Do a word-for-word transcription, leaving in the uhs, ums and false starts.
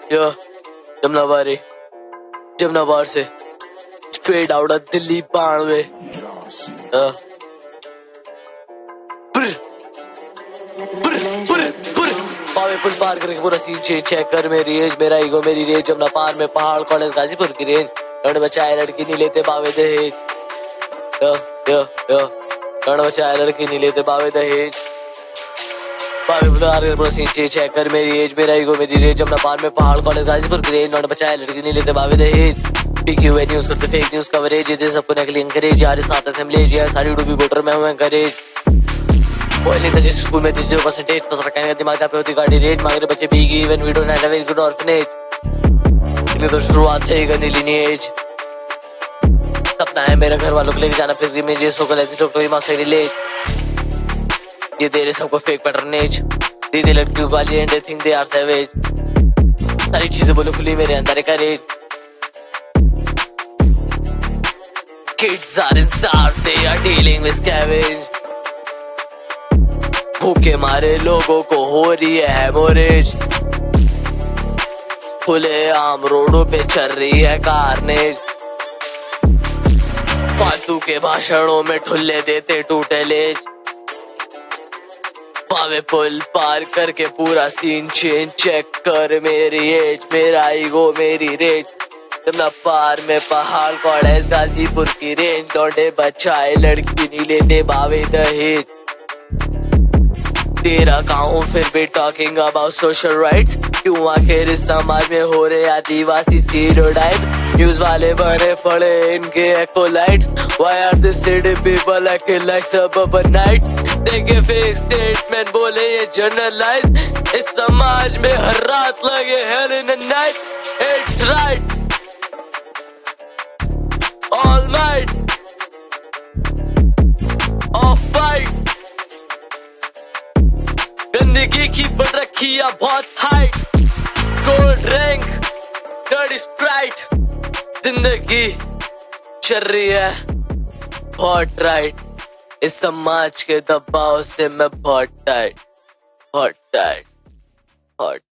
या जमुना बारी जमुना बार से स्ट्रेट आउट ऑफ दिल्ली बानवे पावे पुल पार करके पूरा सीन चेंज चेक कर मेरी एज मेरा ईगो मेरी रेंज जमुना पार में पहाड़ कॉलेज गाजीपुर की रेंज लड़ बचाए लड़की नहीं लेते बावे दहेज यो यो यो लड़ बचाए लड़की नहीं लेते बावे दहेज पावे पुल पार करके पूरा सीन चेंज चेक कर मेरी एज मेरा ईगो मेरी रेंज जमुना पार में पहाड़ कॉलेज गाजीपुर की रेंज लड़ बचाए लड़की नहीं लेते बावे दहेज पीक्यू न्यूज़ करते फेक न्यूज़ कवरेज ये सबको नकली इंकरेज यार साथ असेंबली ये सारी डूबी वोटर में हूं एंकरेज पहले तो जिस स्कूल में जीरो परसेंटेज बस रखा है दिमाग पे होती गाड़ी रेंज मांग रहे बच्चे भीगी even we don't have a very good orphanage ये तो शुरुआत से ही गंदी लीनिएज सपना है मेरे घर वालों को लेके जाना फिर में जे सोकल ऐसी डॉक्टर मां से रिलेट ये दे रहे सबको फेक पैटर्नेज दीदी लड़कियों वाली and they think they are savage सारी चीजें बोलो खुली मेरे अंदर करेज kids are in starved they are dealing with scavenge भूखे मारे लोगों को हो रही है हेमोरेज खुले आम रोडों पे चल रही है कारनेज फालतू के भाषणों में ठुल्ले देते टूटे लेज पावे पुल पार करके पूरा सीन चेंज चेक कर मेरी एज मेरा ईगो मेरी रेज जमुना पार में पहाड़ कॉलेज गाजीपुर की रेंज लौंडे बचाए लड़की नहीं लेते बावे दहेज तेरा गाँव फिर भी टॉकिंग अबाउट सोशल राइट्स क्यों आखिर इस समाज में हो रहे आदिवासी स्टीरियोटाइप न्यूज़ वाले बने पड़े इनके acolytes why are this city people acting like suburbanites देखे फेक स्टेटमेंट बोले ये जनरलाइज इस समाज में हर रात लगे hell in the night it's right All night Off white गंदगी की बढ़ रखी है बहुत height cold drink dirty Sprite जिंदगी चल रही है बहुत राइट इस समाज के दबाव से मैं बहुत टाइट बहुत टाइट बहुत